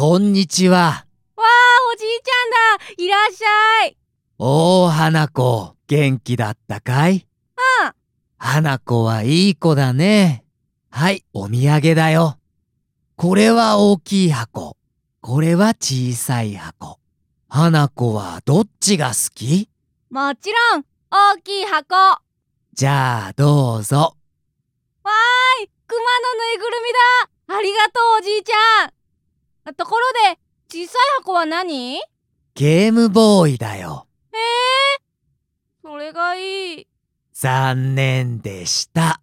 こんにちは。 わあ、おじいちゃんだ。いらっしゃい。 おー、花子、元気だったかい？ うん。 花子はいい子だね。はい、お土産だよ。これは大きい箱。これは小さい箱。花子はどっちが好き？ もちろん、大きい箱。わじゃあどうぞ。 ーい、熊のぬいぐるみだ。ありがとう、おじいちゃん。ところで、小さい箱は何？ ゲームボーイだよ。 それがいい。 残念でした。